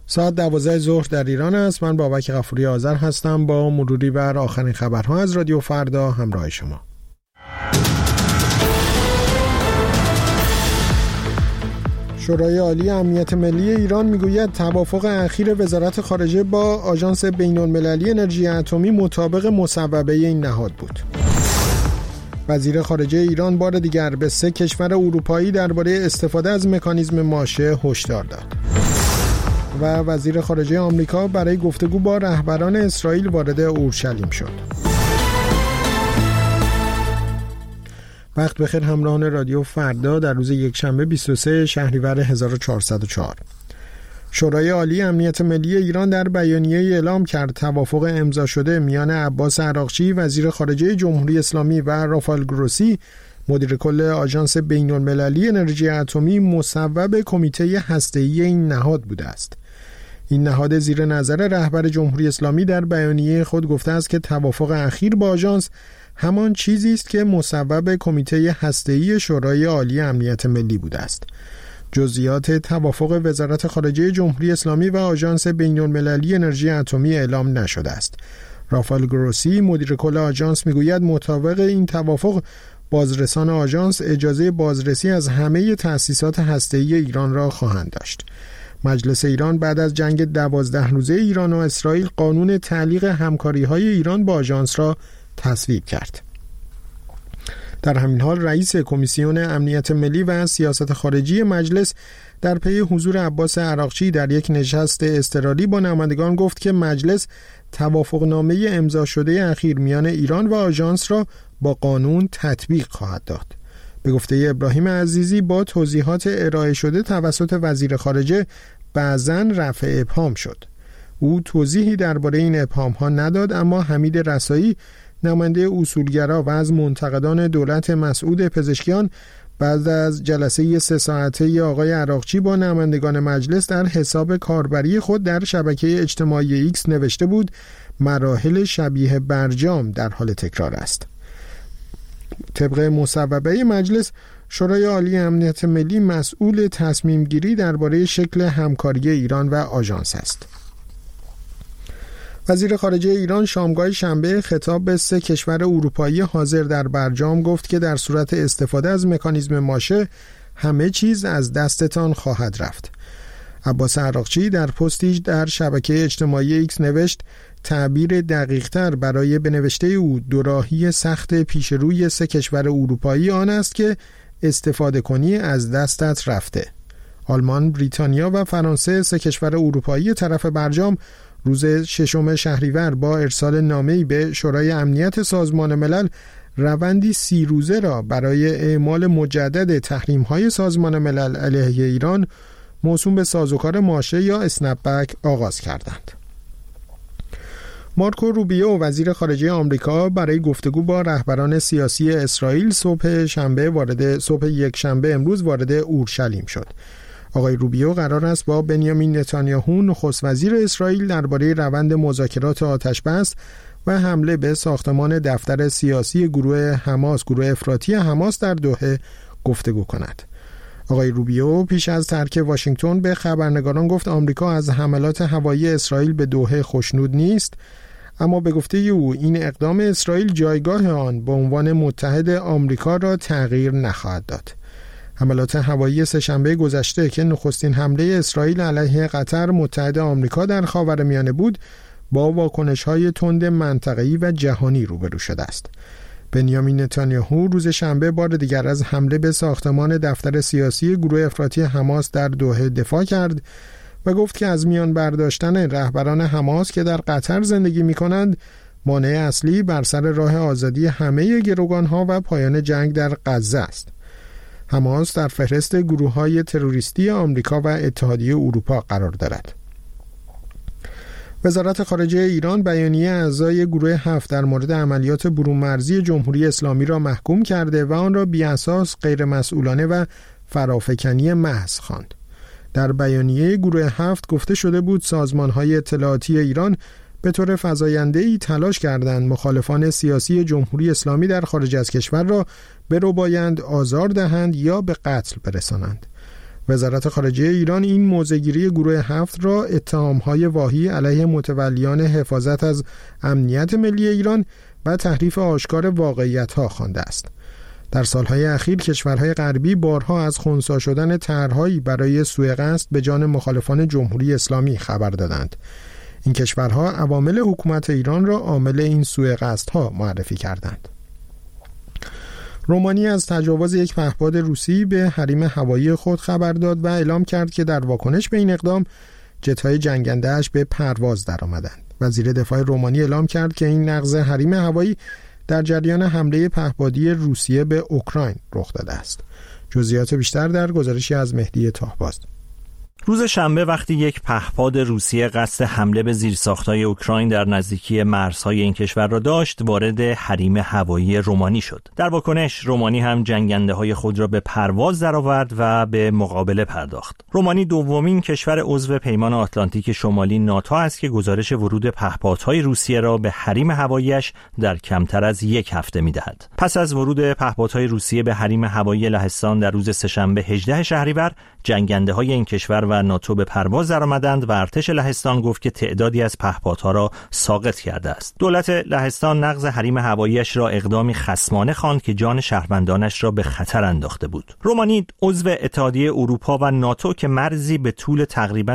ساعت 12 ظهر در ایران است. من بابک غفوری آذر هستم با مروری بر آخرین خبرها از رادیو فردا همراه شما. شورای عالی امنیت ملی ایران میگوید توافق اخیر وزارت خارجه با آژانس بین‌المللی انرژی اتمی مطابق مصوبه این نهاد بود. وزیر خارجه ایران بار دیگر به 3 کشور اروپایی درباره استفاده از مکانیزم ماشه هشدار داد. و وزیر خارجه آمریکا برای گفتگو با رهبران اسرائیل وارد اورشلیم شد. وقت بخیر همراهان رادیو فردا در روز یکشنبه 23 شهریور 1404. شورای عالی امنیت ملی ایران در بیانیه اعلام کرد توافق امضا شده میان عباس عراقچی وزیر خارجه جمهوری اسلامی و رافائل گروسی مدیر کل آژانس بین‌المللی انرژی اتمی مصوب کمیته هسته‌ای این نهاد بوده است. این نهاد زیر نظر رهبر جمهوری اسلامی در بیانیه خود گفته است که توافق اخیر با آژانس همان چیزی است که مصوب کمیته هسته‌ای شورای عالی امنیت ملی بوده است. جزئیات توافق وزارت خارجه جمهوری اسلامی و آژانس بین‌المللی انرژی اتمی اعلام نشده است. رافائل گروسی مدیر کل آژانس میگوید مطابق این توافق بازرسان آژانس اجازه بازرسی از همه تأسیسات هسته‌ای ایران را خواهند داشت. مجلس ایران بعد از جنگ 12 روزه ایران و اسرائیل قانون تعلیق همکاری‌های ایران با آژانس را تصویب کرد. در همین حال رئیس کمیسیون امنیت ملی و سیاست خارجی مجلس در پی حضور عباس عراقچی در یک نشست اضطراری با نمایندگان گفت که مجلس توافقنامه امضا شده اخیر میان ایران و آژانس را با قانون تطبیق خواهد داد. به گفته ابراهیم عزیزی با توضیحات ارائه شده توسط وزیر خارجه بعضاً رفع ابهام شد. او توضیحی درباره این ابهام‌ها نداد، اما حمید رسایی نماینده اصولگرا و از منتقدان دولت مسعود پزشکیان بعد از جلسه 3 ساعته آقای عراقچی با نمایندگان مجلس در حساب کاربری خود در شبکه اجتماعی ایکس نوشته بود مراحل شبیه برجام در حال تکرار است. طبق مصوبه مجلس شورای عالی امنیت ملی مسئول تصمیم گیری درباره شکل همکاری ایران و آژانس است. وزیر خارجه ایران شامگاه شنبه خطاب به 3 کشور اروپایی حاضر در برجام گفت که در صورت استفاده از مکانیزم ماشه همه چیز از دستتان خواهد رفت. عباس عراقچی در پستی در شبکه اجتماعی ایکس نوشت تعبیر دقیق‌تر برای بنوشته او دوراهی سخت پیش روی 3 کشور اروپایی آن است که استفاده کنی از دستت رفته. آلمان، بریتانیا و فرانسه 3 کشور اروپایی طرف برجام روز 6 شهریور با ارسال نامه‌ای به شورای امنیت سازمان ملل روندی 30 روزه را برای اعمال مجدد تحریم‌های سازمان ملل علیه ایران موسوم به سازوکار ماشه یا اسنپ بک آغاز کردند. مارکو روبیو وزیر خارجه آمریکا برای گفتگو با رهبران سیاسی اسرائیل صبح یکشنبه امروز وارد اورشلیم شد. آقای روبیو قرار است با بنیامین نتانیاهو نخست وزیر اسرائیل درباره روند مذاکرات آتش‌بس و حمله به ساختمان دفتر سیاسی گروه افراطی حماس در دوحه گفتگو کند. آقای روبیو پیش از ترک واشنگتن به خبرنگاران گفت آمریکا از حملات هوایی اسرائیل به دوحه خوشنود نیست، اما به گفته او این اقدام اسرائیل جایگاه آن به عنوان متحد آمریکا را تغییر نخواهد داد. حملات هوایی سه‌شنبه گذشته که نخستین حمله اسرائیل علیه قطر متحد آمریکا در خاورمیانه بود، با واکنش‌های تند منطقه‌ای و جهانی روبرو شده است. بنیامین نتانیاهو روز شنبه بار دیگر از حمله به ساختمان دفتر سیاسی گروه افراطی حماس در دوحه دفاع کرد و گفت که از میان برداشتن رهبران حماس که در قطر زندگی می‌کنند مانع اصلی بر سر راه آزادی همه گروگان‌ها و پایان جنگ در غزه است. حماس در فهرست گروه‌های تروریستی آمریکا و اتحادیه اروپا قرار دارد. وزارت خارجه ایران بیانیه اعضای گروه 7 در مورد عملیات برون‌مرزی جمهوری اسلامی را محکوم کرده و آن را بی‌اساس، غیرمسئولانه و فرافکنی محض خواند. در بیانیه گروه 7 گفته شده بود سازمان‌های اطلاعاتی ایران به طور فزاینده‌ای تلاش کردند مخالفان سیاسی جمهوری اسلامی در خارج از کشور را بربایند، آزار دهند یا به قتل برسانند. وزارت خارجه ایران این موضع‌گیری گروه 7 را اتهام‌های واهی علیه متولیان حفاظت از امنیت ملی ایران و تحریف آشکار واقعیت‌ها خوانده است. در سالهای اخیر کشورهای غربی بارها از خنثی شدن طرح‌هایی برای سوءقصد به جان مخالفان جمهوری اسلامی خبر دادند. این کشورها عوامل حکومت ایران را عامل این سوءقصدها معرفی کردند. رومانی از تجاوز یک پهپاد روسی به حریم هوایی خود خبر داد و اعلام کرد که در واکنش به این اقدام جت‌های جنگنده‌اش به پرواز درآمدند. وزیر دفاع رومانی اعلام کرد که این نقض حریم هوایی در جریان حمله پهپادی روسیه به اوکراین رخ داده است. جزئیات بیشتر در گزارشی از مهدی طاهباز. روز شنبه وقتی یک پهپاد روسیه قصد حمله به زیرساخت‌های اوکراین در نزدیکی مرزهای این کشور را داشت، وارد حریم هوایی رومانی شد. در واکنش رومانی هم جنگنده‌های خود را به پرواز درآورد و به مقابله پرداخت. رومانی دومین کشور عضو پیمان آتلانتیک شمالی ناتو است که گزارش ورود پهپادهای روسیه را به حریم هوایی‌اش در کمتر از یک هفته می‌دهد. پس از ورود پهپادهای روسیه به حریم هوایی لهستان در روز سه‌شنبه 18 شهریور، جنگنده‌های این کشور و ناتو به پرواز درآمدند و ارتش لهستان گفت که تعدادی از پهپادها را ساقط کرده است. دولت لهستان نقض حریم هوایی‌اش را اقدامی خصمانه خواند که جان شهروندانش را به خطر انداخته بود. رومانی عضو اتحادیه اروپا و ناتو که مرزی به طول تقریباً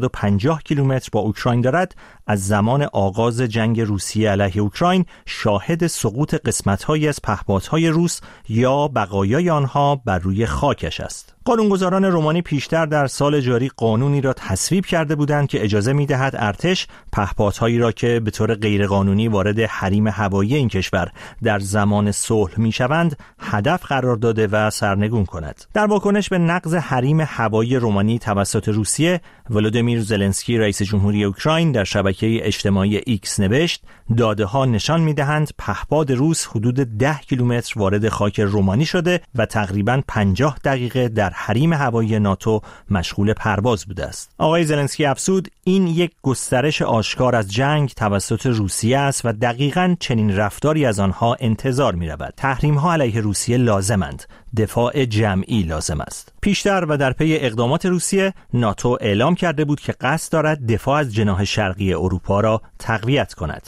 650 کیلومتر با اوکراین دارد، از زمان آغاز جنگ روسیه علیه اوکراین شاهد سقوط قسمت‌هایی از پهپادهای روس یا بقایای آنها بر روی خاکش است. قانونگذاران رومانی پیشتر در سال جاری قانونی را تصویب کرده بودند که اجازه می‌دهد ارتش پهپادهایی را که به طور غیرقانونی وارد حریم هوایی این کشور در زمان صلح می‌شوند هدف قرار داده و سرنگون کند. در واکنش به نقض حریم هوایی رومانی توسط روسیه، ولودیمیر زلنسکی رئیس جمهوری اوکراین در شبکه اجتماعی ایکس نوشت: داده‌ها نشان می‌دهند پهپاد روس حدود 10 کیلومتر وارد خاک رومانی شده و تقریباً 50 دقیقه در حریم هوایی ناتو مشغول پرواز بوده است. آقای زلنسکی افزود: این یک گسترش آشکار از جنگ توسط روسیه است و دقیقاً چنین رفتاری از آنها انتظار می‌رود. تحریم‌ها علیه روسیه لازمند. دفاع جمعی لازم است. پیشتر و در پی اقدامات روسیه، ناتو اعلام کرده بود که قصد دارد دفاع از جناح شرقی اروپا را تقویت کند.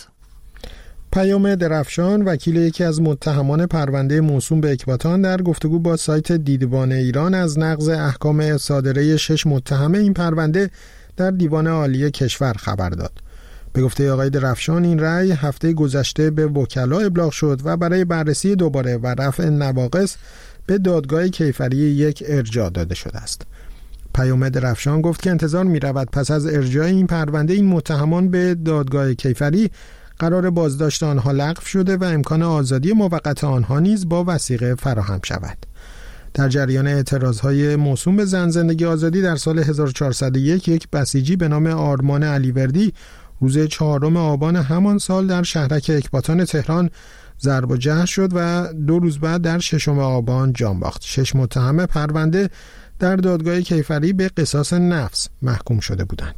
پیام درفشان، وکیل یکی از متهمان پرونده موسوم به اکباتان، در گفتگو با سایت دیدبان ایران از نقض احکام صادره 6 متهم این پرونده در دیوان عالی کشور خبر داد. به گفته آقای درفشان، این رأی هفته گذشته به وکلا ابلاغ شد و برای بررسی دوباره و رفع نواقص به دادگاه کیفری 1 ارجاع داده شده است. پیام درفشان گفت که انتظار می رود پس از ارجاع این پرونده این متهمان به دادگاه کیفری قرار بازداشت آنها لغو شده و امکان آزادی موقت آنها نیز با وثیقه فراهم شود. در جریان اعتراضهای موسوم به زن زندگی آزادی در سال 1401 یک بسیجی به نام آرمان علیوردی روز 4 آبان همان سال در شهرک اکباتان تهران ضرب و جرح شد و 2 روز بعد در 6 آبان جان باخت. 6 متهم پرونده در دادگاه کیفری به قصاص نفس محکوم شده بودند.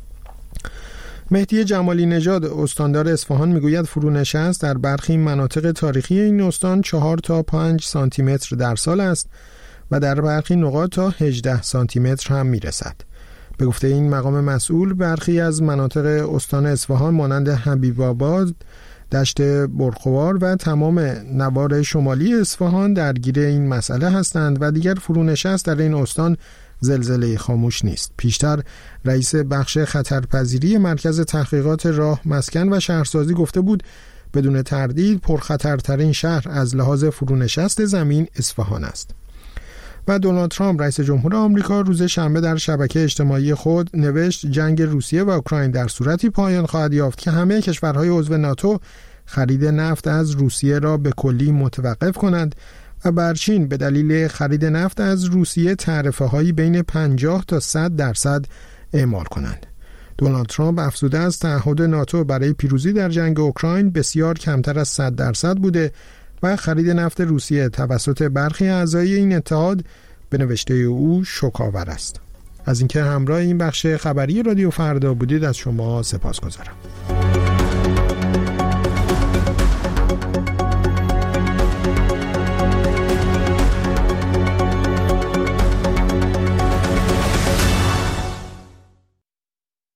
مهدی جمالی نژاد استاندار اصفهان میگوید فرونشست در برخی مناطق تاریخی این استان 4 تا 5 سانتی متر در سال است و در برخی نقاط تا 18 سانتی متر هم میرسد. به گفته این مقام مسئول، برخی از مناطق استان اصفهان مانند حبیب آباد، دشت برخوار و تمام نوار شمالی اصفهان درگیر این مسئله هستند و دیگر فرونشست در این استان زلزله خاموش نیست. پیشتر رئیس بخش خطرپذیری مرکز تحقیقات راه، مسکن و شهرسازی گفته بود بدون تردید پرخطرترین شهر از لحاظ فرونشست زمین اصفهان است. و دونالد ترامپ رئیس جمهور آمریکا روز شنبه در شبکه اجتماعی خود نوشت جنگ روسیه و اوکراین در صورتی پایان خواهد یافت که همه کشورهای عضو ناتو خرید نفت از روسیه را به کلی متوقف کنند و بر چین به دلیل خرید نفت از روسیه تعرفه‌هایی بین 50 تا 100% اعمال کنند. دونالد ترامپ افزوده است تعهد ناتو برای پیروزی در جنگ اوکراین بسیار کمتر از 100% بوده و خرید نفت روسیه توسط برخی اعضای این اتحاد به نوشته او شوک‌آور است. از اینکه همراه این بخش خبری رادیو فردا بودید از شما سپاسگزارم.